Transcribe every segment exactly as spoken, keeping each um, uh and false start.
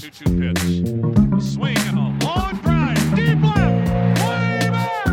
two two pitch. A swing and a long drive. Deep left. Way back.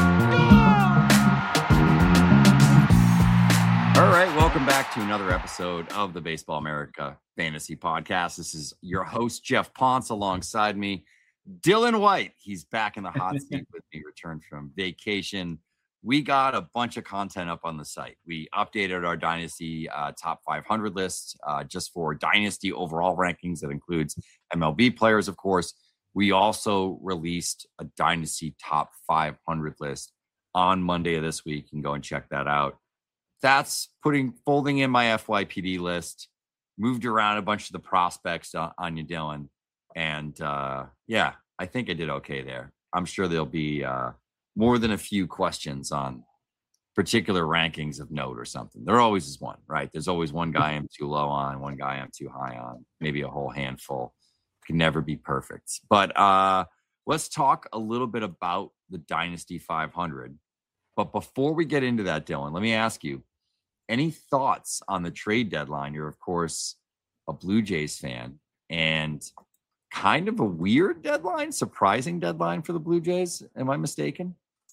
Gone! All right. Welcome back to another episode of the Baseball America Fantasy Podcast. This is your host, Jeff Ponce, alongside me, Dylan White. He's back in the hot seat with me, returned from vacation. We got a bunch of content up on the site. We updated our Dynasty uh, top five hundred list uh, just for Dynasty overall rankings. That includes M L B players, of course. We also released a Dynasty top five hundred list on Monday of this week. You can go and check that out. That's putting folding in my F Y P D list. Moved around a bunch of the prospects on, on you, Dylan. And uh, yeah, I think I did okay there. I'm sure there'll be uh, more than a few questions on particular rankings of note or something. There always is one, right? There's always one guy I'm too low on, one guy I'm too high on, maybe a whole handful. Can never be perfect. But uh, let's talk a little bit about the Dynasty five hundred. But before we get into that, Dylan, let me ask you, any thoughts on the trade deadline? You're, of course, a Blue Jays fan, and kind of a weird deadline, surprising deadline for the Blue Jays. Am I mistaken?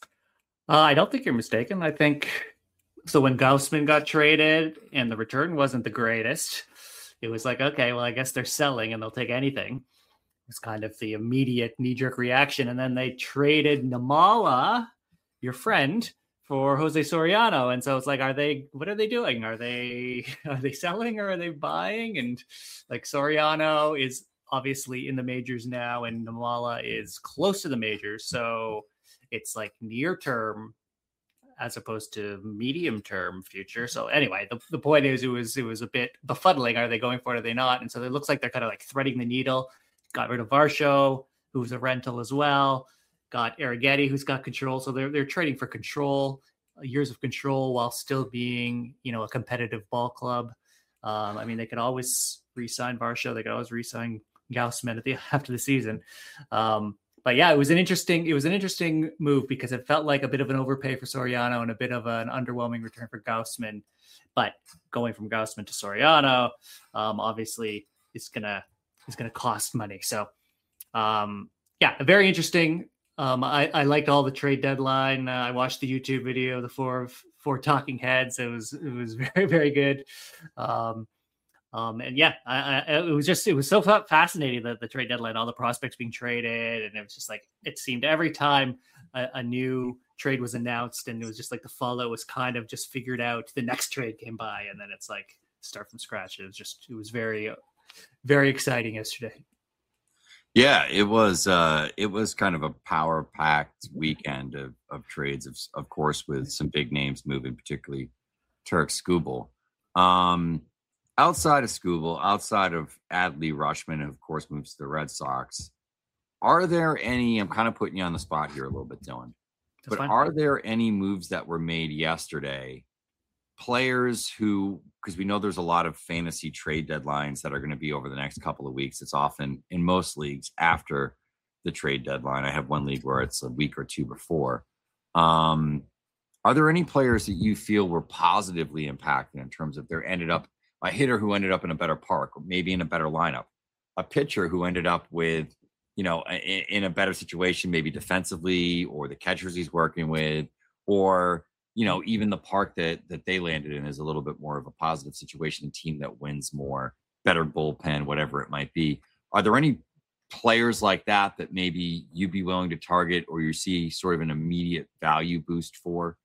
Uh, I don't think you're mistaken. I think so. When Gausman got traded and the return wasn't the greatest, it was like, okay, well, I guess they're selling and they'll take anything. It's kind of the immediate knee-jerk reaction. And then they traded Namala, your friend, for Jose Soriano. And so it's like, are they, what are they doing? Are they, are they selling or are they buying? And like Soriano is obviously in the majors now and Namala is close to the majors. So it's like near term as opposed to medium term future. So anyway, the, the point is it was, it was a bit befuddling. Are they going for it? Are they not? And so it looks like they're kind of like threading the needle. Got rid of Varsho, who's a rental as well. Got Arrighetti, who's got control. So they're they're trading for control, years of control, while still being, you know, a competitive ball club. Um, I mean, they could always re-sign Varsho. They could always re-sign Gausman at the after the season. Um, but yeah, it was an interesting it was an interesting move because it felt like a bit of an overpay for Soriano and a bit of an underwhelming return for Gausman. But going from Gausman to Soriano, um, obviously, it's gonna it's gonna cost money. So um, yeah, very interesting. Um, I, I liked all the trade deadline. Uh, I watched the YouTube video, the four four talking heads. It was it was very very good. Um, um, and yeah, I, I, it was just it was so fascinating that the trade deadline, all the prospects being traded, and it was just like it seemed every time a, a new trade was announced, and it was just like the follow was kind of just figured out. The next trade came by, and then it's like start from scratch. It was just it was very very exciting yesterday. Yeah, it was uh, it was kind of a power-packed weekend of, of trades, of, of course, with some big names moving, particularly Turk Skubal. Um, outside of Skubal, outside of Adley Rutschman, who, of course, moves to the Red Sox, are there any – I'm kind of putting you on the spot here a little bit, Dylan. That's but fine. Are there any moves that were made yesterday, players who – because we know there's a lot of fantasy trade deadlines that are going to be over the next couple of weeks. It's often in most leagues after the trade deadline. I have one league where it's a week or two before. Um, are there any players that you feel were positively impacted in terms of there ended up a hitter who ended up in a better park, or maybe in a better lineup, a pitcher who ended up with, you know, in, in a better situation, maybe defensively, or the catchers he's working with, or you know, even the park that that they landed in is a little bit more of a positive situation, a team that wins more, better bullpen, whatever it might be. Are there any players like that that maybe you'd be willing to target or you see sort of an immediate value boost for?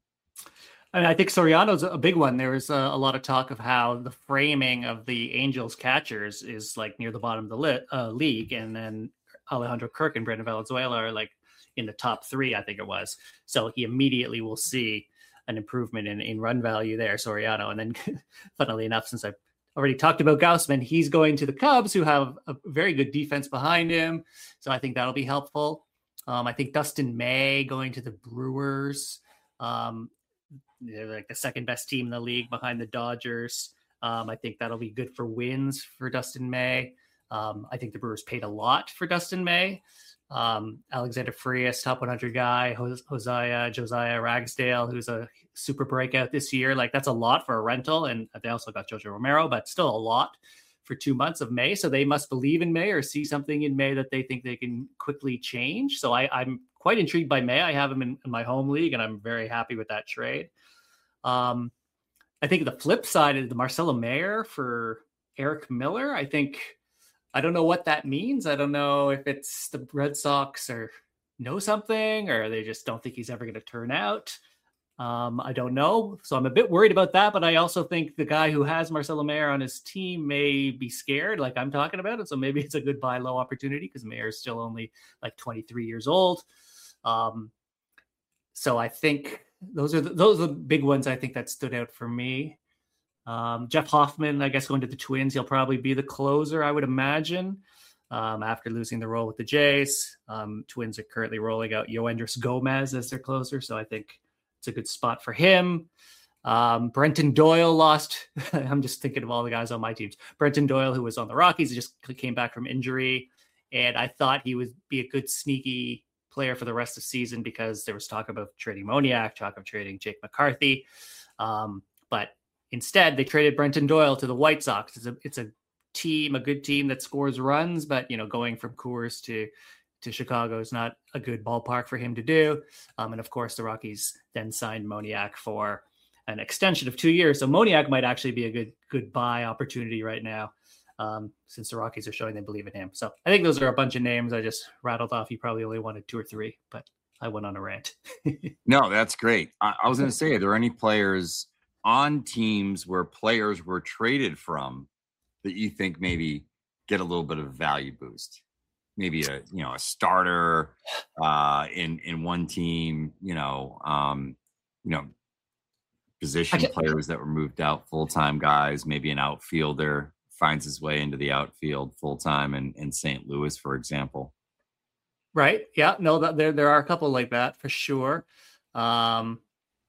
I mean, I think Soriano's a big one. There was a, a lot of talk of how the framing of the Angels catchers is like near the bottom of the li- uh, league. And then Alejandro Kirk and Brandon Valenzuela are like in the top three, I think it was. So he immediately will see an improvement in, in run value there, Soriano. And then funnily enough, since I've already talked about Gausman, he's going to the Cubs, who have a very good defense behind him. So I think that'll be helpful. Um, I think Dustin May going to the Brewers, um, they're like the second best team in the league behind the Dodgers. Um, I think that'll be good for wins for Dustin May. Um, I think the Brewers paid a lot for Dustin May. Um, Alexander Frias, top one hundred guy, Hosea, Josiah Ragsdale, who's a super breakout this year. Like that's a lot for a rental. And they also got Jojo Romero, but still a lot for two months of May. So they must believe in May or see something in May that they think they can quickly change. So I, I'm quite intrigued by May. I have him in, in my home league, and I'm very happy with that trade. Um, I think the flip side is the Marcelo Mayer for Eric Miller. I think, I don't know what that means. I don't know if it's the Red Sox or know something, or they just don't think he's ever going to turn out. Um, I don't know. So I'm a bit worried about that, but I also think the guy who has Marcelo Mayer on his team may be scared, like I'm talking about it. So maybe it's a good buy low opportunity because Mayer is still only like twenty-three years old. Um, so I think those are the, those are the big ones I think that stood out for me. Um, Jeff Hoffman, I guess, going to the Twins, he'll probably be the closer, I would imagine. Um, after losing the role with the Jays, um, Twins are currently rolling out Yoendris Gomez as their closer. So I think it's a good spot for him. Um, Brenton Doyle lost. I'm just thinking of all the guys on my teams. Brenton Doyle, who was on the Rockies, just came back from injury. And I thought he would be a good sneaky player for the rest of the season because there was talk about trading Moniak, talk of trading Jake McCarthy. Um, but instead, they traded Brenton Doyle to the White Sox. It's a, it's a team, a good team that scores runs, but, you know, going from Coors to to Chicago is not a good ballpark for him to do. Um, and of course, the Rockies then signed Moniak for an extension of two years. So Moniak might actually be a good, good buy opportunity right now, um, since the Rockies are showing they believe in him. So I think those are a bunch of names I just rattled off. You probably only wanted two or three, but I went on a rant. No, that's great. I, I was going to say, are there any players on teams where players were traded from that you think maybe get a little bit of a value boost? Maybe a, you know, a starter uh, in, in one team, you know, um, you know, position players that were moved out, full-time guys, maybe an outfielder finds his way into the outfield full-time in, in Saint Louis, for example. Right. Yeah. No, that, there, there are a couple like that for sure. Um,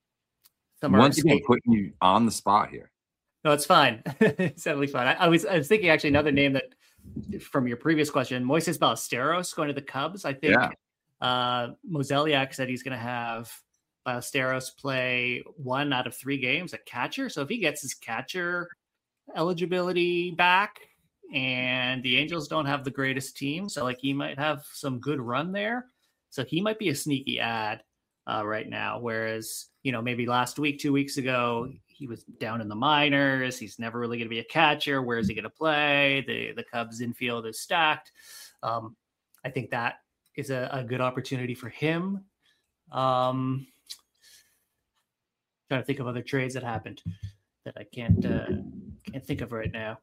Once again, putting you on the spot here. No, it's fine. It's totally fine. I, I was I was thinking actually another name that from your previous question, Moises Ballesteros going to the Cubs. I think yeah. uh, Mozeliak said he's going to have Ballesteros play one out of three games at catcher. So if he gets his catcher eligibility back, and the Angels don't have the greatest team, so like he might have some good run there. So he might be a sneaky ad uh, right now. Whereas, you know, maybe last week, two weeks ago, he was down in the minors. He's never really going to be a catcher. Where is he going to play? The the Cubs infield is stacked. Um, I think that is a, a good opportunity for him. Um, trying to think of other trades that happened that I can't uh, can't think of right now.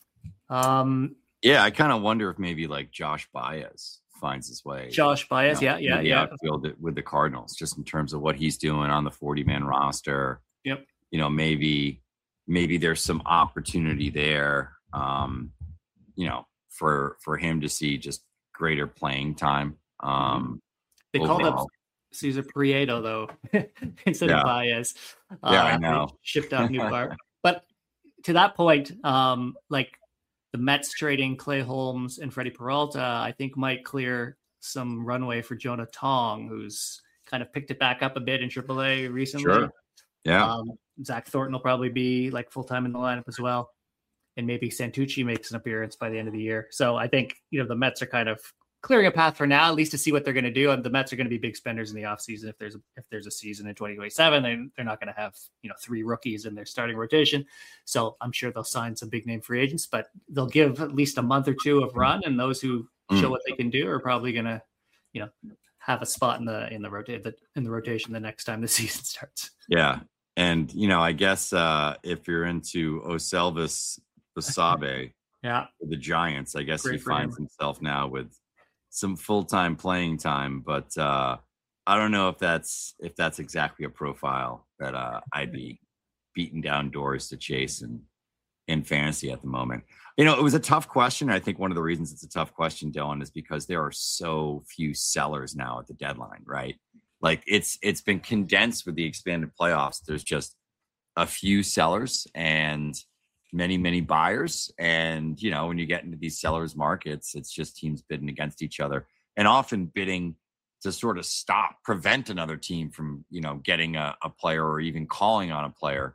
Um, yeah, I kind of wonder if maybe like Josh Baez finds his way. Josh Baez, you know, yeah, yeah, yeah. Outfield with the Cardinals, just in terms of what he's doing on the forty-man roster. Yep. You know, maybe maybe there's some opportunity there. Um, you know, for for him to see just greater playing time. Um, they overall. Called up Cesar Prieto though instead yeah. of Baez. Yeah, uh, I know. Shipped out New Park, but to that point, um, like the Mets trading Clay Holmes and Freddie Peralta, I think might clear some runway for Jonah Tong, who's kind of picked it back up a bit in triple A recently. Sure. Yeah. Um, Zach Thornton will probably be like full-time in the lineup as well. And maybe Santucci makes an appearance by the end of the year. So I think, you know, the Mets are kind of clearing a path for now, at least to see what they're going to do. And the Mets are going to be big spenders in the offseason. If there's a, if there's a season in twenty twenty-seven, they, they're not going to have, you know, three rookies in their starting rotation. So I'm sure they'll sign some big name free agents, but they'll give at least a month or two of run. And those who mm. show what they can do are probably going to, you know, have a spot in the, in the rotate in the rotation the next time the season starts. Yeah. And, you know, I guess uh, if you're into Oselvis Basabe, yeah, the Giants, I guess Great he finds him. himself now with some full-time playing time, but uh, I don't know if that's if that's exactly a profile that uh, I'd be beating down doors to chase in, in fantasy at the moment. You know, it was a tough question. I think one of the reasons it's a tough question, Dylan, is because there are so few sellers now at the deadline, right? Like it's it's been condensed with the expanded playoffs. There's just a few sellers and many, many buyers. And, you know, when you get into these sellers markets, it's just teams bidding against each other and often bidding to sort of stop, prevent another team from, you know, getting a, a player or even calling on a player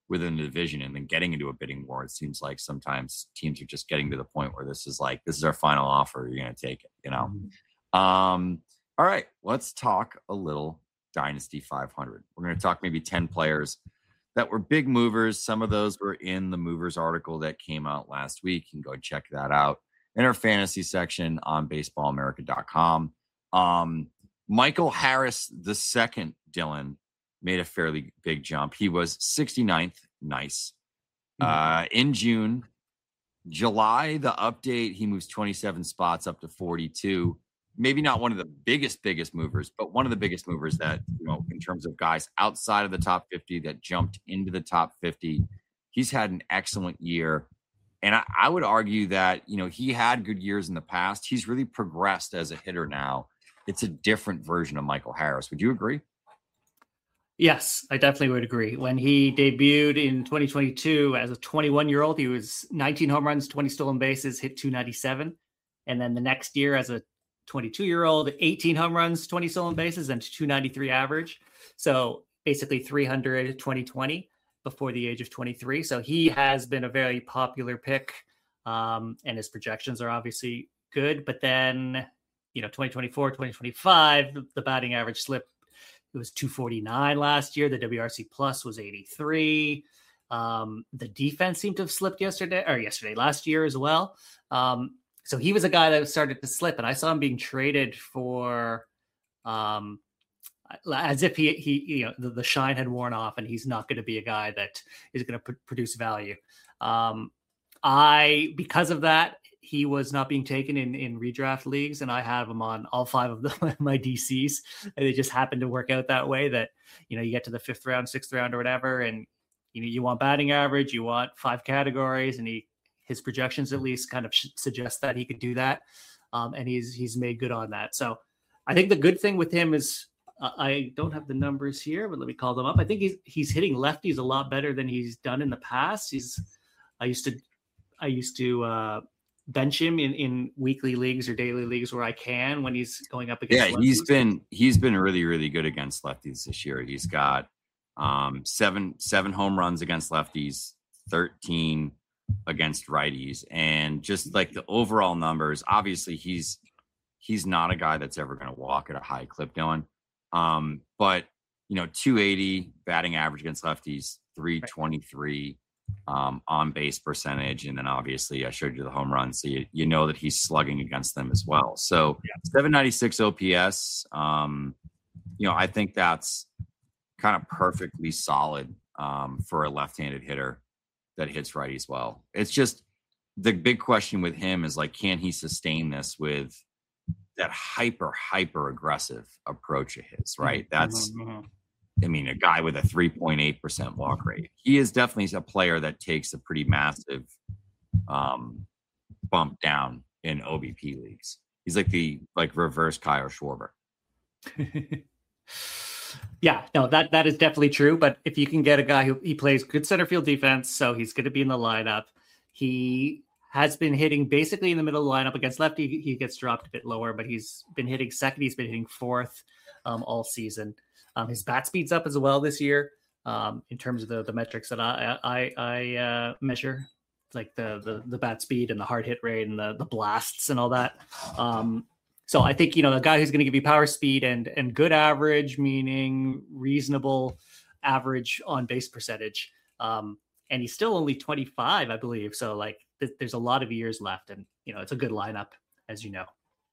within the division and then getting into a bidding war. It seems like sometimes teams are just getting to the point where this is like, this is our final offer. You're going to take it, you know? Mm-hmm. Um, all right, let's talk a little Dynasty five hundred. We're going to talk maybe ten players that were big movers. Some of those were in the movers article that came out last week. You can go check that out in our fantasy section on baseball america dot com. Um, Michael Harris the second, Dylan, made a fairly big jump. He was sixty-ninth. Nice. Mm-hmm. Uh, in June, July, the update, he moves twenty-seven spots up to forty-two. Maybe not one of the biggest, biggest movers, but one of the biggest movers that, you know, in terms of guys outside of the top fifty that jumped into the top fifty. He's had an excellent year. And I, I would argue that, you know, he had good years in the past. He's really progressed as a hitter now. It's a different version of Michael Harris. Would you agree? Yes, I definitely would agree. When he debuted in twenty twenty-two as a twenty-one-year-old, he was nineteen home runs, twenty stolen bases, hit two ninety-seven. And then the next year as a twenty-two-year-old, eighteen home runs, twenty stolen bases, and two ninety-three average. So basically three hundred, twenty twenty before the age of twenty-three. So he has been a very popular pick, um, and his projections are obviously good. But then, you know, twenty twenty-four, twenty twenty-five, the batting average slipped. It was two forty-nine last year. The W R C plus was eighty-three. Um, the defense seemed to have slipped yesterday or yesterday, last year as well. Um, so he was a guy that started to slip, and I saw him being traded for um, as if he, he, you know, the, the shine had worn off and he's not going to be a guy that is going to pr- produce value. Um, I, because of that, he was not being taken in, in redraft leagues, and I have him on all five of the, my D Cs. And it just happened to work out that way that, you know, you get to the fifth round, sixth round or whatever, and you know, you want batting average, you want five categories, and he, his projections at least kind of suggest that he could do that. Um, and he's, he's made good on that. So I think the good thing with him is uh, I don't have the numbers here, but let me call them up. I think he's, he's hitting lefties a lot better than he's done in the past. He's, I used to, I used to, uh, bench him in, in weekly leagues or daily leagues where I can when he's going up against yeah lefties. he's been he's been really really good against lefties this year. He's got um seven seven home runs against lefties, thirteen against righties, and just like the overall numbers, obviously he's he's not a guy that's ever going to walk at a high clip, Dylan, um but you know, two eighty batting average against lefties, three twenty-three um, on base percentage. And then obviously I showed you the home runs. So you, you know that he's slugging against them as well. So yeah. seven ninety-six O P S, um, you know, I think that's kind of perfectly solid um, for a left-handed hitter that hits righties well. It's just the big question with him is like, can he sustain this with that hyper, hyper aggressive approach of his, right? That's, mm-hmm. I mean, a guy with a three point eight percent walk rate. He is definitely a player that takes a pretty massive um, bump down in O B P leagues. He's like the like reverse Kyle Schwarber. Yeah, no, that that is definitely true. But if you can get a guy who he plays good center field defense, so he's going to be in the lineup. He has been hitting basically in the middle of the lineup. Against lefty, he gets dropped a bit lower, but he's been hitting second. He's been hitting fourth um, all season. Um, his bat speed's up as well this year um, in terms of the, the metrics that I I, I uh, measure, like the, the the bat speed and the hard hit rate and the, the blasts and all that. Um, so I think, you know, a guy who's going to give you power, speed, and and good average, meaning reasonable average on base percentage. Um, and he's still only twenty-five, I believe. So like th- there's a lot of years left, and you know, it's a good lineup, as you know.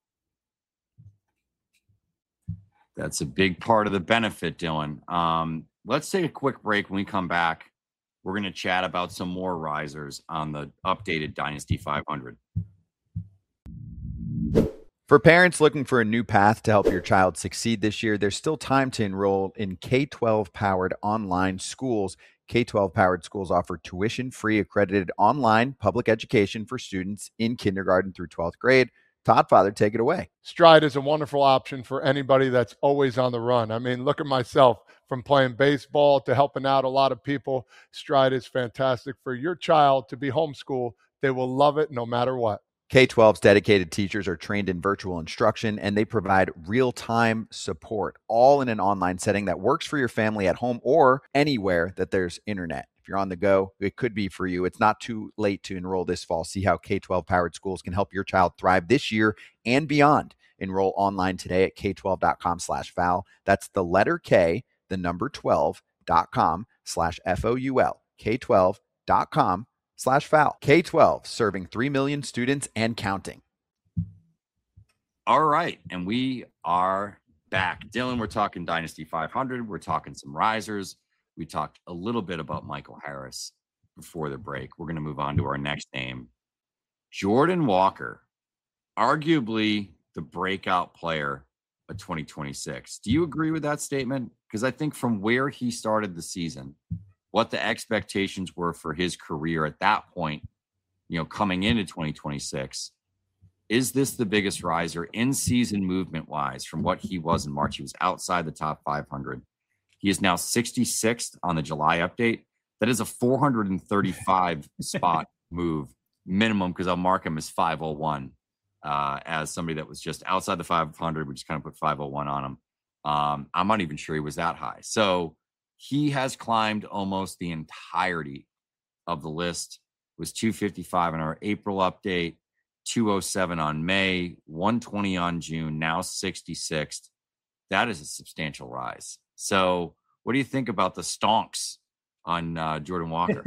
That's a big part of the benefit, Dylan. Um, let's take a quick break. When we come back, we're going to chat about some more risers on the updated Dynasty five hundred. For parents looking for a new path to help your child succeed this year, there's still time to enroll in K twelve-powered online schools. K twelve-powered schools offer tuition-free accredited online public education for students in kindergarten through twelfth grade. Todd Father, take it away. Stride is a wonderful option for anybody that's always on the run. I mean, look at myself, from playing baseball to helping out a lot of people. Stride is fantastic for your child to be homeschooled. They will love it no matter what. K twelve's dedicated teachers are trained in virtual instruction, and they provide real-time support, all in an online setting that works for your family at home or anywhere that there's internet. If you're on the go, it could be for you. It's not too late to enroll this fall. See how K twelve powered schools can help your child thrive this year and beyond. Enroll online today at k twelve dot com slash F O U L. That's the letter K, the number twelve dot com slash F O U L. k twelve dot com slash F O U L. K twelve, serving three million students and counting. All right. And we are back. Dylan, we're talking Dynasty five hundred. We're talking some risers. We talked a little bit about Michael Harris before the break. We're going to move on to our next name. Jordan Walker, arguably the breakout player of twenty twenty-six. Do you agree with that statement? Because I think from where he started the season, what the expectations were for his career at that point, you know, coming into twenty twenty-six, is this the biggest riser in season movement wise from what he was in March? He was outside the top five hundred. He is now sixty-sixth on the July update. That is a four hundred thirty-five spot move minimum, because I'll mark him as five oh one uh, as somebody that was just outside the five hundred. We just kind of put five oh one on him. Um, I'm not even sure he was that high. So he has climbed almost the entirety of the list. It was two fifty-five in our April update, two oh seven on May, one twenty on June, now sixty-sixth. That is a substantial rise. So what do you think about the stonks on uh, Jordan Walker?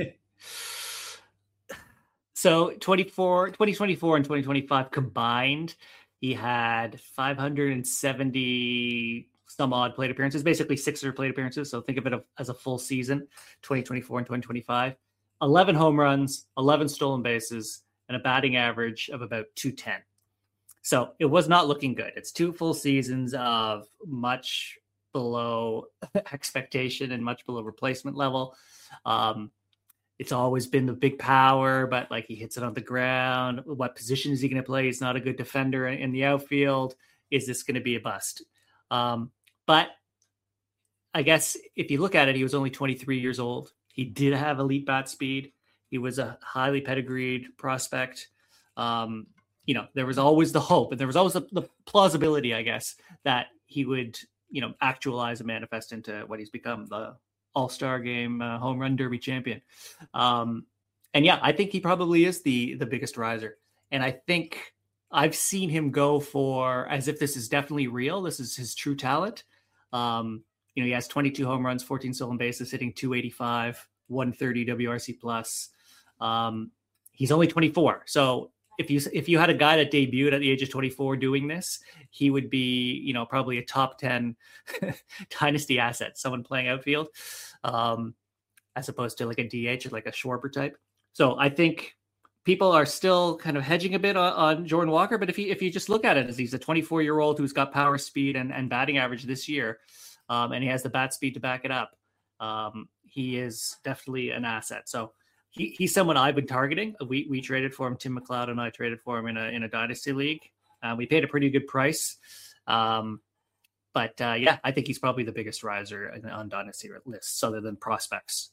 So twenty-four, twenty twenty-four and twenty twenty-five combined, he had five hundred seventy some odd plate appearances, basically six hundred plate appearances. So think of it as a full season, twenty twenty-four and twenty twenty-five. eleven home runs, eleven stolen bases, and a batting average of about two ten. So it was not looking good. It's two full seasons of much below expectation and much below replacement level. Um, it's always been the big power, but like he hits it on the ground. What position is he going to play? He's not a good defender in the outfield. Is this going to be a bust? Um, but I guess if you look at it, he was only twenty-three years old. He did have elite bat speed. He was a highly pedigreed prospect. Um, you know, there was always the hope, and there was always the, the plausibility, I guess, that he would, you know, actualize and manifest into what he's become, the all-star game uh, home run derby champion. Um, and yeah, I think he probably is the, the biggest riser. And I think I've seen him go for, as if this is definitely real, this is his true talent. Um, you know, he has twenty-two home runs, fourteen stolen bases, hitting two eighty-five, one thirty W R C plus. Um, he's only twenty-four. So if you, if you had a guy that debuted at the age of twenty-four doing this, he would be, you know, probably a top ten dynasty asset, someone playing outfield, um, as opposed to like a D H or like a Schwarber type. So I think people are still kind of hedging a bit on, on Jordan Walker, but if you, if you just look at it as he's a twenty-four year old who's got power, speed, and, and batting average this year, um, and he has the bat speed to back it up, um, he is definitely an asset. So He, he's someone I've been targeting. We we traded for him. Tim McLeod and I traded for him in a in a dynasty league. Uh, we paid a pretty good price, um, but uh, yeah, I think he's probably the biggest riser on dynasty lists, other than prospects.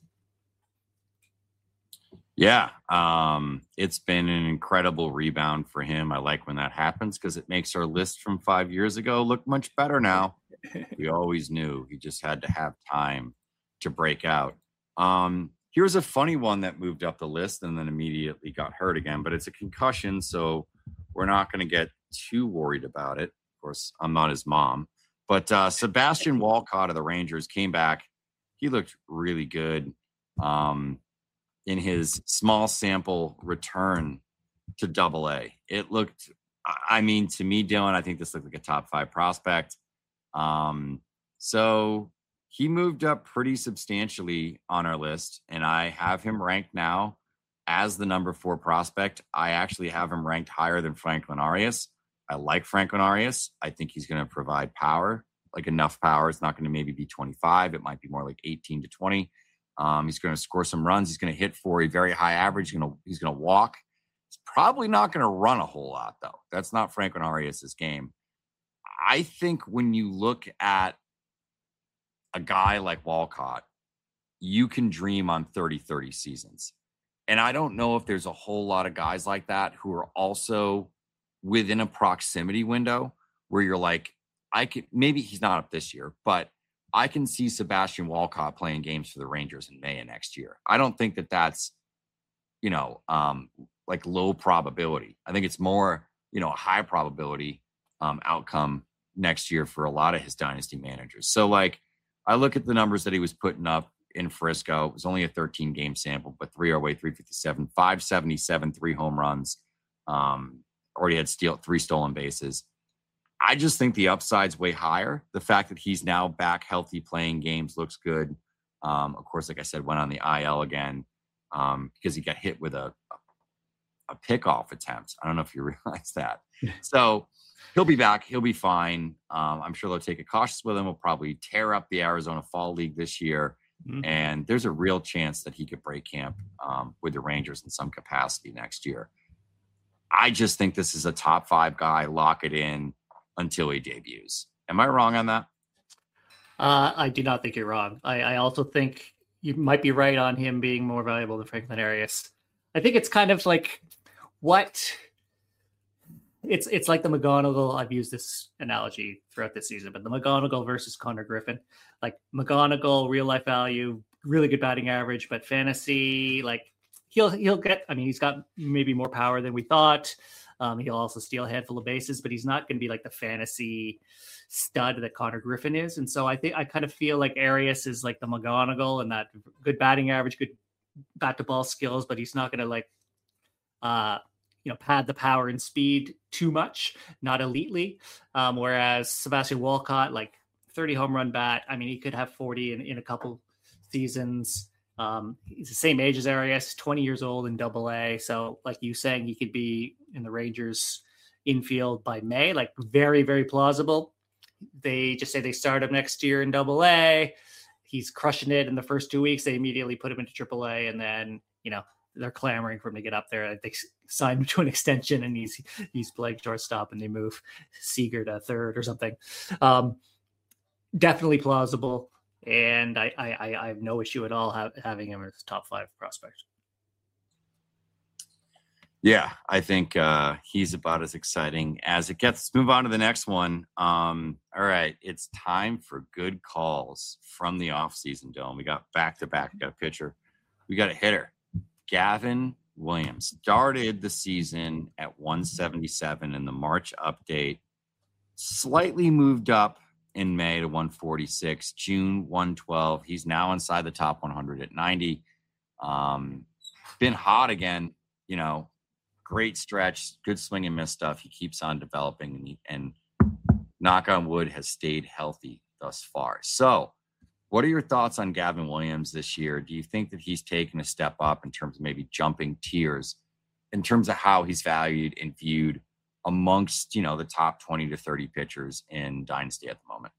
Yeah, um, it's been an incredible rebound for him. I like when that happens because it makes our list from five years ago look much better now. We always knew he just had to have time to break out. Um, Here's a funny one that moved up the list and then immediately got hurt again, but it's a concussion, so we're not going to get too worried about it. Of course, I'm not his mom. But uh, Sebastian Walcott of the Rangers came back. He looked really good um, in his small sample return to Double A. It looked, I mean, to me, Dylan, I think this looked like a top five prospect. Um, so... He moved up pretty substantially on our list, and I have him ranked now as the number four prospect. I actually have him ranked higher than Franklin Arias. I like Franklin Arias. I think he's going to provide power, like enough power. It's not going to maybe be twenty-five. It might be more like eighteen to twenty. Um, he's going to score some runs. He's going to hit for a very high average. He's going to, he's going to walk. He's probably not going to run a whole lot, though. That's not Franklin Arias' game. I think when you look at a guy like Walcott, you can dream on thirty thirty seasons. And I don't know if there's a whole lot of guys like that who are also within a proximity window where you're like, I could, maybe he's not up this year, but I can see Sebastian Walcott playing games for the Rangers in May of next year. I don't think that that's, you know, um, like low probability. I think it's more, you know, a high probability um, outcome next year for a lot of his dynasty managers. So like, I look at the numbers that he was putting up in Frisco. It was only a thirteen game sample, but three oh eight, three fifty-seven, five seventy-seven, three home runs. Um, already had steal, three stolen bases. I just think the upside's way higher. The fact that he's now back healthy playing games looks good. Um, of course, like I said, went on the I L again um, because he got hit with a, a, a pickoff attempt. I don't know if you realize that. So he'll be back. He'll be fine. Um, I'm sure they'll take it cautious with him. We'll probably tear up the Arizona Fall League this year. Mm-hmm. And there's a real chance that he could break camp um, with the Rangers in some capacity next year. I just think this is a top five guy. Lock it in until he debuts. Am I wrong on that? Uh, I do not think you're wrong. I, I also think you might be right on him being more valuable than Franklin Arias. I think it's kind of like what it's it's like the McGonagall. I've used this analogy throughout this season, but the McGonagall versus Connor Griffin. Like McGonagall, real life value, really good batting average, but fantasy, like he'll he'll get. I mean, he's got maybe more power than we thought. Um, he'll also steal a handful of bases, but he's not going to be like the fantasy stud that Connor Griffin is. And so I think I kind of feel like Arias is like the McGonagall and that good batting average, good bat to ball skills, but he's not going to like, uh, you know, pad the power and speed too much, not elitely. Um, whereas Sebastian Walcott, like thirty home run bat, I mean, he could have forty in, in a couple seasons. Um, he's the same age as Arias, twenty years old in Double A. So, like you saying, he could be in the Rangers infield by May. Like very, very plausible. They just say they start him next year in Double A. He's crushing it in the first two weeks. They immediately put him into Triple A, and then you know they're clamoring for him to get up there. They signed him to an extension, and he's he's playing shortstop, and they move Seager to third or something. Um, definitely plausible. And I, I, I have no issue at all ha- having him as top five prospect. Yeah, I think uh, he's about as exciting as it gets. Let's move on to the next one. Um, all right, it's time for good calls from the offseason, Dome. We got back-to-back. We got a pitcher. We got a hitter. Gavin Williams started the season at one seventy-seven in the March update. Slightly moved up in May to one forty-six, June one twelve. He's now inside the top one hundred at ninety. Um, been hot again, you know, great stretch, good swing and miss stuff. He keeps on developing and, he, and knock on wood has stayed healthy thus far. So what are your thoughts on Gavin Williams this year? Do you think that he's taken a step up in terms of maybe jumping tiers in terms of how he's valued and viewed amongst, you know, the top twenty to thirty pitchers in Dynasty at the moment?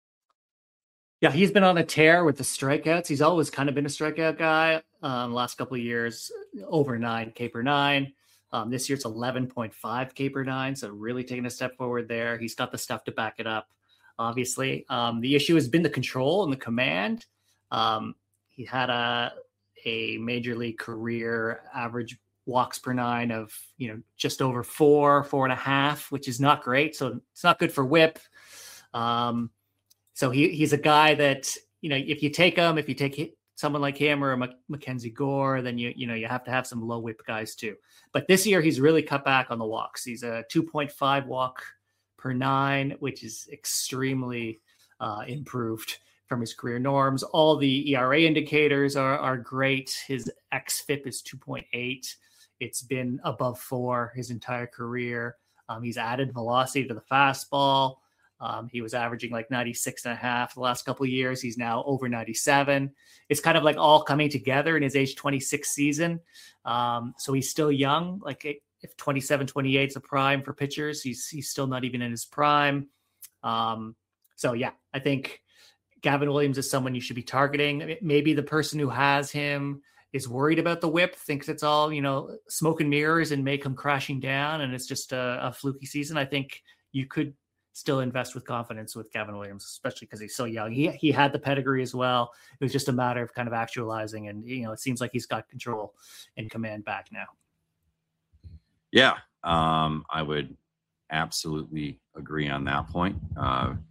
Yeah, he's been on a tear with the strikeouts. He's always kind of been a strikeout guy. Um, last couple of years, over nine K per nine. Um, this year it's eleven point five K per nine, so really taking a step forward there. He's got the stuff to back it up, obviously. Um, the issue has been the control and the command. Um, he had a a major league career average walks per nine of, you know, just over four, four and a half, which is not great. So it's not good for whip. Um, so he he's a guy that, you know, if you take him, if you take someone like him or a Mackenzie Gore, then you, you know, you have to have some low whip guys too. But this year he's really cut back on the walks. He's a two point five walk per nine, which is extremely uh, improved from his career norms. All the E R A indicators are, are great. His X F I P is two point eight. It's been above four his entire career. Um, he's added velocity to the fastball. Um, he was averaging like ninety-six and a half the last couple of years. He's now over ninety-seven. It's kind of like all coming together in his age twenty-six season. Um, so he's still young. Like if twenty-seven, twenty-eight is a prime for pitchers, he's, he's still not even in his prime. Um, so yeah, I think Gavin Williams is someone you should be targeting. Maybe the person who has him is worried about the whip, thinks it's all, you know, smoke and mirrors and may come crashing down, and it's just a, a fluky season. I think you could still invest with confidence with Gavin Williams, especially because he's so young. He he had the pedigree as well. It was just a matter of kind of actualizing, and, you know, it seems like he's got control and command back now. Yeah, um, I would absolutely agree on that point. Uh,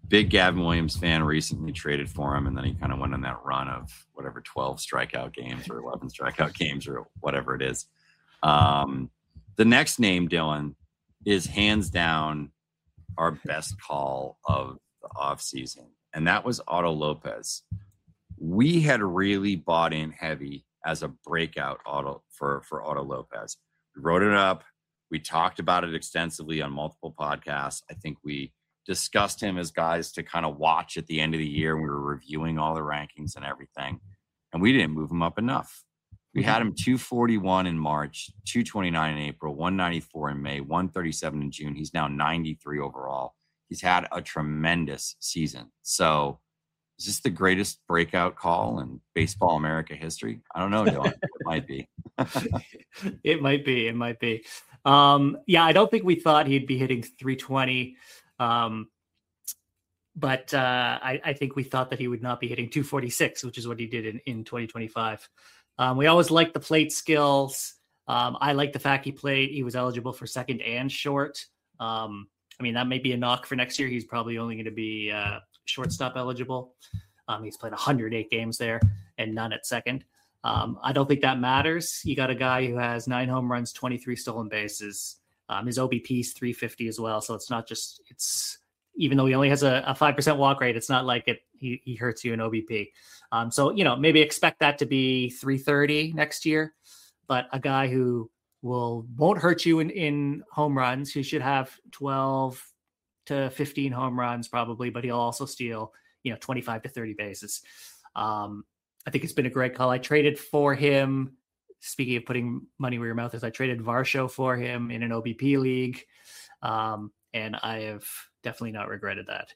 big Gavin Williams fan, recently traded for him, and then he kind of went on that run of whatever twelve strikeout games or eleven strikeout games or whatever it is. Um, the next name, Dylan, is hands down our best call of the offseason, and that was Otto Lopez. We had really bought in heavy as a breakout auto for, for Otto Lopez. We wrote it up. We talked about it extensively on multiple podcasts. I think we discussed him as guys to kind of watch at the end of the year. We were reviewing all the rankings and everything, and we didn't move him up enough. We had him two forty-one in March, two twenty-nine in April, one ninety-four in May, one thirty-seven in June. He's now ninety-three overall. He's had a tremendous season. So is this the greatest breakout call in Baseball America history? I don't know, Dylan. It might be. It might be. It might be. Um, yeah, I don't think we thought he'd be hitting three twenty. Um, but uh, I, I think we thought that he would not be hitting two forty-six, which is what he did in, in twenty twenty-five. Um, we always liked the plate skills. Um, I like the fact he played. He was eligible for second and short. Um, I mean, that may be a knock for next year. He's probably only going to be uh, shortstop eligible. Um, he's played one hundred eight games there and none at second. Um, I don't think that matters. You got a guy who has nine home runs, twenty-three stolen bases. Um, his O B P is three fifty as well. So it's not just, it's, even though he only has a, a five percent walk rate, it's not like it he, he hurts you in O B P. Um, so, you know, maybe expect that to be three thirty next year, but a guy who will, won't hurt you in, in home runs. He should have twelve to fifteen home runs probably, but he'll also steal, you know, twenty-five to thirty bases. Um, I think it's been a great call. I traded for him. Speaking of putting money where your mouth is, I traded Varsho for him in an O B P league. Um, and I have definitely not regretted that.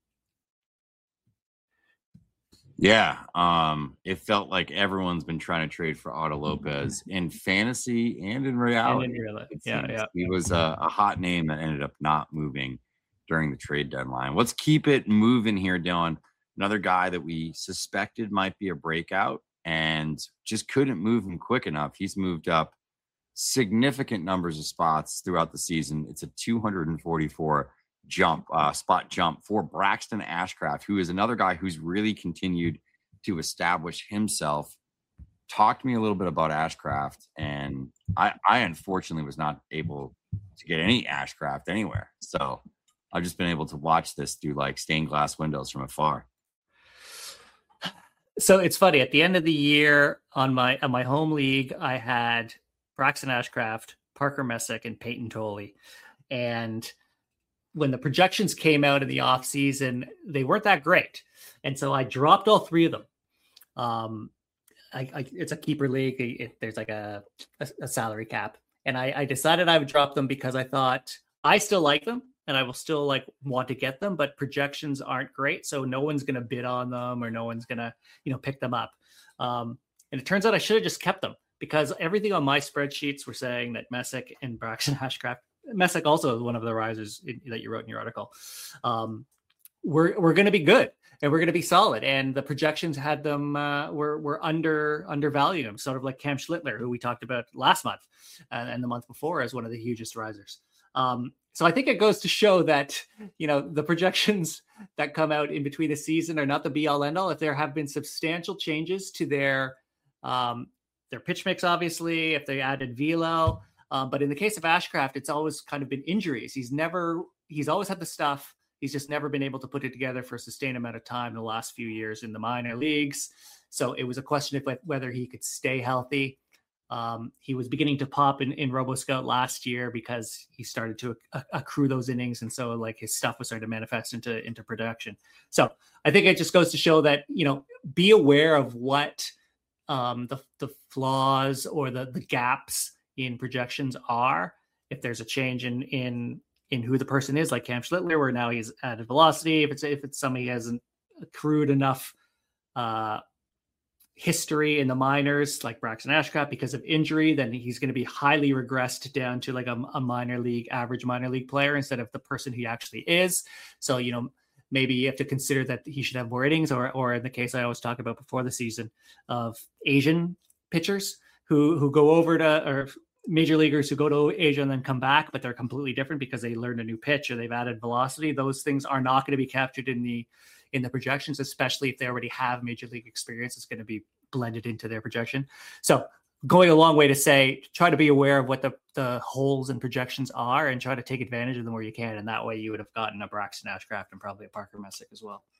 Yeah. Um, it felt like everyone's been trying to trade for Otto Lopez in fantasy and in reality. And in real life. It Yeah, seems. yeah. He was a, a hot name that ended up not moving during the trade deadline. Let's keep it moving here, Dylan. Another guy that we suspected might be a breakout and just couldn't move him quick enough. He's moved up significant numbers of spots throughout the season. It's a two forty-four jump, uh, spot jump for Braxton Ashcraft, who is another guy who's really continued to establish himself. Talk to me a little bit about Ashcraft. And I, I unfortunately was not able to get any Ashcraft anywhere. So I've just been able to watch this through like stained glass windows from afar. So it's funny. At the end of the year on my on my home league, I had Braxton Ashcraft, Parker Messick, and Peyton Tolley. And when the projections came out in the offseason, they weren't that great. And so I dropped all three of them. Um, I, I, it's a keeper league. It, there's like a, a, a salary cap. And I, I decided I would drop them because I thought I still like them and I will still like want to get them, but projections aren't great. So no one's going to bid on them or no one's going to, you know, pick them up. Um, and it turns out I should have just kept them because everything on my spreadsheets were saying that Messick and Braxton Ashcraft, Messick also is one of the risers in, that you wrote in your article. Um, we're we're going to be good and we're going to be solid. And the projections had them uh, were were under undervaluing them, sort of like Cam Schlittler, who we talked about last month and, and the month before as one of the hugest risers. Um, so I think it goes to show that, you know, the projections that come out in between the season are not the be all end all. If there have been substantial changes to their um, their pitch mix, obviously, if they added velo. Um, but in the case of Ashcraft, it's always kind of been injuries. He's never, he's always had the stuff. He's just never been able to put it together for a sustained amount of time in the last few years in the minor leagues. So it was a question of whether he could stay healthy. Um, he was beginning to pop in, in RoboScout last year because he started to acc- accrue those innings. And so like his stuff was starting to manifest into, into production. So I think it just goes to show that, you know, be aware of what um, the, the flaws or the, the gaps in projections are. If there's a change in in in who the person is, like Cam Schlittler, where now he's added velocity, if it's if it's somebody who hasn't accrued enough uh history in the minors, like Braxton Ashcraft, because of injury, then he's going to be highly regressed down to like a, a minor league, average minor league player instead of the person he actually is. So, you know, maybe you have to consider that he should have more innings, or or in the case I always talk about before the season of Asian pitchers who who go over to or major leaguers who go to Asia and then come back, but they're completely different because they learned a new pitch or they've added velocity. Those things are not going to be captured in the in the projections, especially if they already have major league experience. It's going to be blended into their projection. So going a long way to say, try to be aware of what the, the holes in projections are and try to take advantage of them where you can. And that way you would have gotten a Braxton Ashcraft and probably a Parker Messick as well.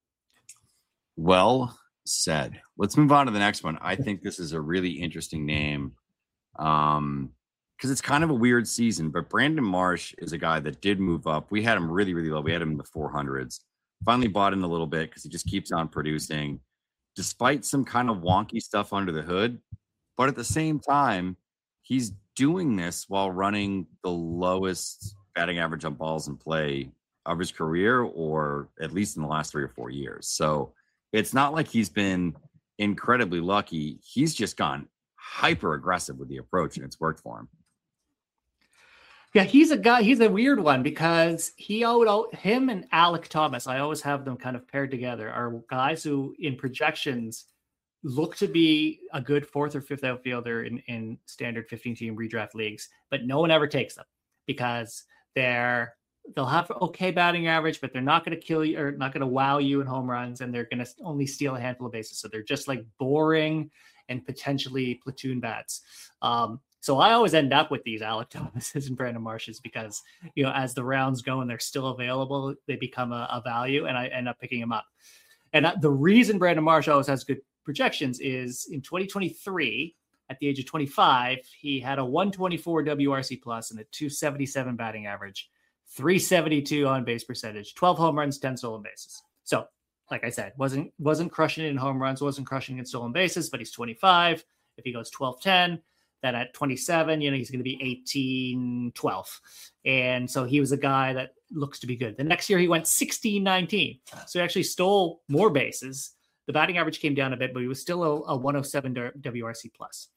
Well said. Let's move on to the next one. I think this is a really interesting name um, because it's kind of a weird season, but Brandon Marsh is a guy that did move up. We had him really, really low. We had him in the four hundreds. Finally bought in a little bit because he just keeps on producing despite some kind of wonky stuff under the hood. But at the same time, he's doing this while running the lowest batting average on balls in play of his career, or at least in the last three or four years. So it's not like he's been incredibly lucky. He's just gone hyper aggressive with the approach, and it's worked for him. Yeah, he's a guy. He's a weird one because he always, him and Alec Thomas, I always have them kind of paired together, are guys who in projections look to be a good fourth or fifth outfielder in, in standard fifteen team redraft leagues, but no one ever takes them because they're, they'll have okay batting average, but they're not going to kill you or not going to wow you in home runs. And they're going to only steal a handful of bases. So they're just like boring and potentially platoon bats. Um, So I always end up with these Alec Thomases and Brandon Marshes because, you know, as the rounds go and they're still available, they become a, a value and I end up picking them up. And the reason Brandon Marsh always has good projections is in twenty twenty-three, at the age of twenty-five, he had a one twenty-four W R C plus and a two seventy-seven batting average, three seventy-two on base percentage, twelve home runs, ten stolen bases. So like I said, wasn't, wasn't crushing it in home runs, wasn't crushing in stolen bases, but he's twenty-five. If he goes twelve ten, then at twenty-seven, you know, he's going to be eighteen twelve. And so he was a guy that looks to be good. The next year he went sixteen nineteen. So he actually stole more bases. The batting average came down a bit, but he was still a, a one oh seven W R C plus.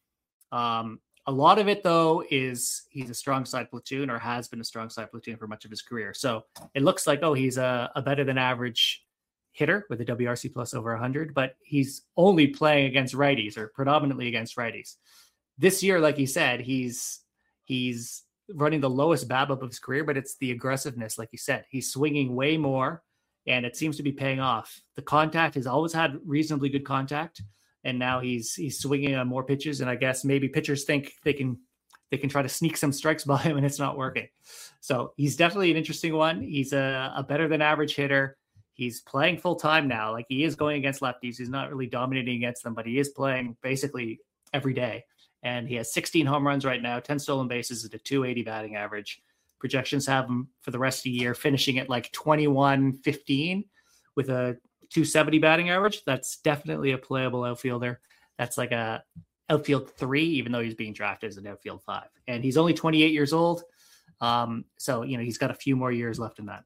Um, a lot of it, though, is he's a strong side platoon or has been a strong side platoon for much of his career. So it looks like, oh, he's a, a better than average hitter with a W R C plus over one hundred, but he's only playing against righties or predominantly against righties. This year, like he said, he's he's running the lowest BABIP of his career, but it's the aggressiveness, like you said. He's swinging way more, and it seems to be paying off. The contact has always had reasonably good contact, and now he's he's swinging on more pitches. And I guess maybe pitchers think they can they can try to sneak some strikes by him, and it's not working. So he's definitely an interesting one. He's a, a better than average hitter. He's playing full time now. Like he is going against lefties. He's not really dominating against them, but he is playing basically every day. And he has sixteen home runs right now, ten stolen bases at a two eighty batting average. Projections have him for the rest of the year finishing at like twenty-one fifteen with a two seventy batting average. That's definitely a playable outfielder. That's like a outfield three, even though he's being drafted as an outfield five. And he's only twenty-eight years old. Um, so, you know, he's got a few more years left in that.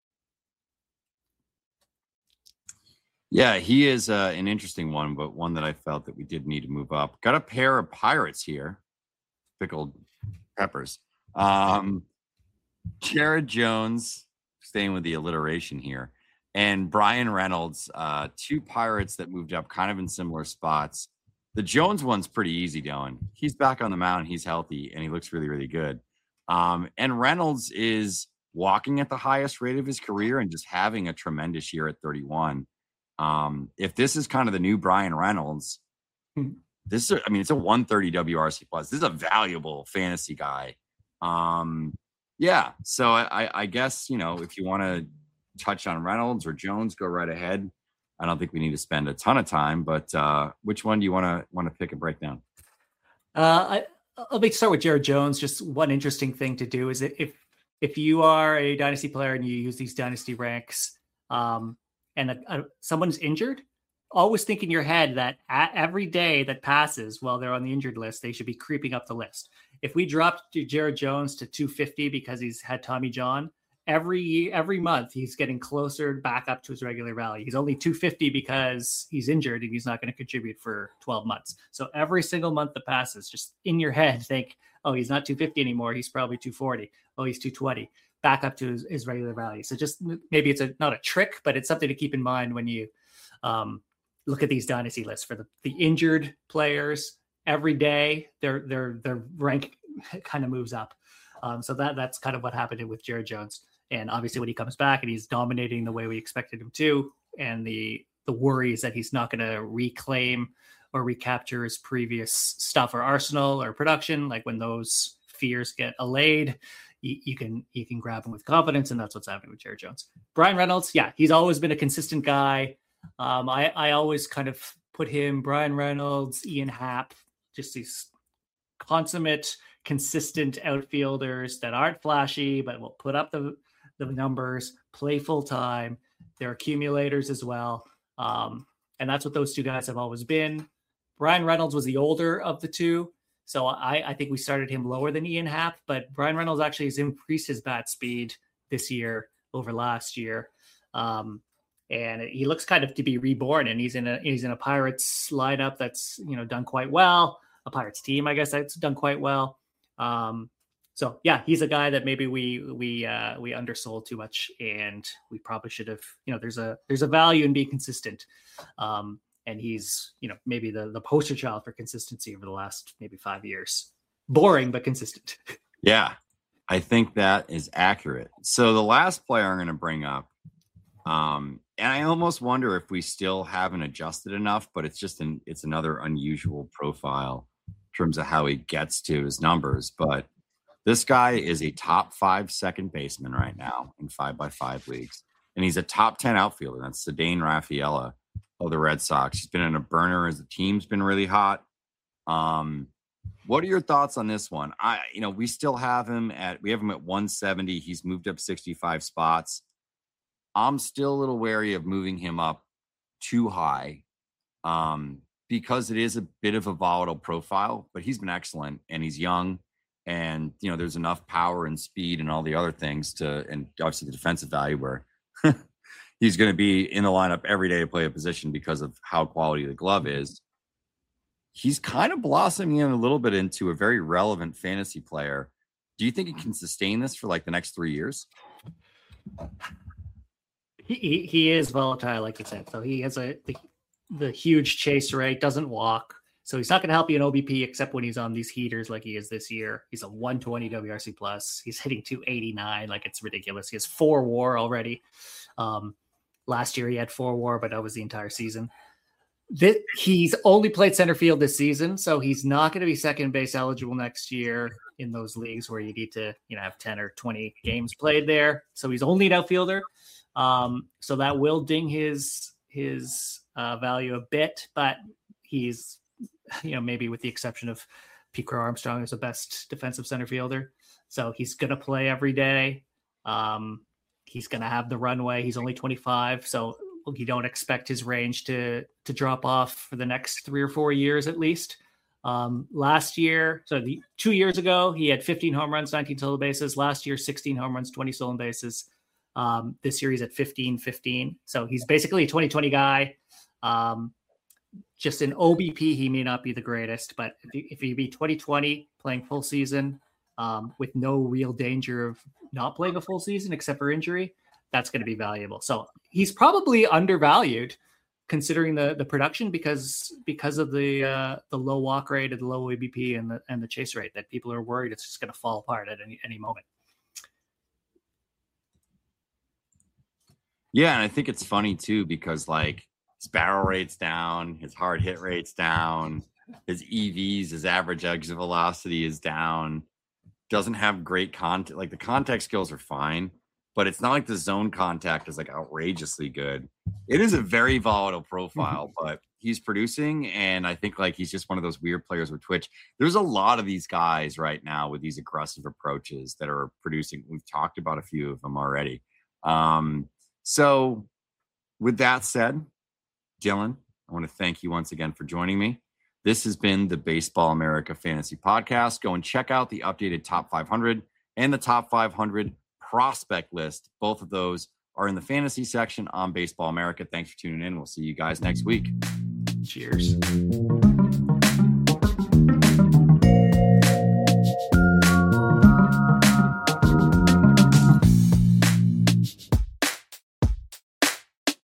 Yeah, he is uh, an interesting one, but one that I felt that we did need to move up. Got a pair of Pirates here, pickled peppers. Um, Jared Jones, staying with the alliteration here, and Brian Reynolds, uh, two Pirates that moved up kind of in similar spots. The Jones one's pretty easy going. He's back on the mound, he's healthy, and he looks really, really good. Um, and Reynolds is walking at the highest rate of his career and just having a tremendous year at thirty-one. Um, if this is kind of the new Brian Reynolds, this is, I mean, it's a one thirty W R C plus. This is a valuable fantasy guy. Um, yeah. So I, I guess, you know, if you want to touch on Reynolds or Jones, go right ahead. I don't think we need to spend a ton of time, but, uh, which one do you want to, want to pick and break down? Uh, I, let me start with Jared Jones. Just one interesting thing to do is that if, if you are a dynasty player and you use these dynasty ranks, um, and a, a, someone's injured, always think in your head that at every day that passes while they're on the injured list, they should be creeping up the list. If we dropped Jared Jones to two fifty because he's had Tommy John, every every month he's getting closer back up to his regular value. He's only two fifty because he's injured and he's not going to contribute for twelve months. So every single month that passes, just in your head, think, oh, he's not two fifty anymore. He's probably two forty. Oh, he's two twenty. Back up to his, his regular value. So just maybe it's a not a trick, but it's something to keep in mind when you um, look at these dynasty lists for the, the injured players. Every day their their their rank kind of moves up. Um, so that that's kind of what happened with Jared Jones. And obviously when he comes back and he's dominating the way we expected him to, and the the worry is that he's not going to reclaim or recapture his previous stuff or arsenal or production. Like when those fears get allayed, you, you can you can grab him with confidence, and that's what's happening with Jared Jones. Bryan Reynolds, yeah, he's always been a consistent guy. Um, I, I always kind of put him, Bryan Reynolds, Ian Happ, just these consummate, consistent outfielders that aren't flashy, but will put up the, the numbers, play full time. They're accumulators as well. Um, and that's what those two guys have always been. Bryan Reynolds was the older of the two. So I, I think we started him lower than Ian Happ, but Bryan Reynolds actually has increased his bat speed this year over last year. Um, and he looks kind of to be reborn, and he's in a, he's in a Pirates lineup that's, you know, done quite well. A Pirates team, I guess, that's done quite well. Um, so yeah, he's a guy that maybe we, we, uh, we undersold too much, and we probably should have, you know, there's a, there's a value in being consistent. Um, and he's, you know, maybe the, the poster child for consistency over the last maybe five years. Boring, but consistent. Yeah, I think that is accurate. So the last player I'm going to bring up, um, and I almost wonder if we still haven't adjusted enough, but it's just an, it's another unusual profile in terms of how he gets to his numbers. But this guy is a top five second baseman right now in five by five leagues. And he's a top ten outfielder. That's Ceddanne Rafaela of the Red Sox. He's been in a burner as the team's been really hot. Um, what are your thoughts on this one? I, you know, we still have him at, we have him at one seventy. He's moved up sixty-five spots. I'm still a little wary of moving him up too high, um, because it is a bit of a volatile profile, but he's been excellent, and he's young, and, you know, there's enough power and speed and all the other things to, and obviously the defensive value where he's going to be in the lineup every day to play a position because of how quality the glove is. He's kind of blossoming in a little bit into a very relevant fantasy player. Do you think he can sustain this for like the next three years? He, he is volatile, like you said. So he has a the, the huge chase rate, doesn't walk. So he's not going to help you in O B P except when he's on these heaters like he is this year. He's a one twenty W R C plus. He's hitting two eighty-nine, like it's ridiculous. He has four WAR already. Um, last year he had four WAR, but that was the entire season. This, he's only played center field this season, so he's not going to be second base eligible next year in those leagues where you need to, you know, have ten or twenty games played there. So he's only an outfielder. Um, so that will ding his his uh, value a bit, but he's, you know, maybe with the exception of Pete Crow Armstrong is the best defensive center fielder. So he's going to play every day. Um, he's going to have the runway. He's only twenty-five. So you don't expect his range to, to drop off for the next three or four years, at least. Um, last year, so the two years ago, he had fifteen home runs, nineteen stolen bases. Last year, sixteen home runs, twenty stolen bases. Um, this year he's at fifteen fifteen. So he's basically a twenty twenty guy. Um, just in O B P, he may not be the greatest, but if he, if he be twenty twenty playing full season, um, with no real danger of not playing a full season except for injury, that's going to be valuable. So he's probably undervalued considering the, the production because, because of the, uh, the low walk rate and the low A B P and the, and the chase rate that people are worried it's just going to fall apart at any, any moment. Yeah, and I think it's funny too because like his barrel rate's down, his hard hit rate's down, his E Vs, his average exit velocity is down. Doesn't have great contact. Like the contact skills are fine, but it's not like the zone contact is like outrageously good. It is a very volatile profile, but he's producing, and I think like he's just one of those weird players with Twitch. There's a lot of these guys right now with these aggressive approaches that are producing. We've talked about a few of them already. Um, So with that said, Dylan, I want to thank you once again for joining me. This has been the Baseball America Fantasy Podcast. Go and check out the updated Top five hundred and the Top five hundred Prospect List. Both of those are in the fantasy section on Baseball America. Thanks for tuning in. We'll see you guys next week. Cheers.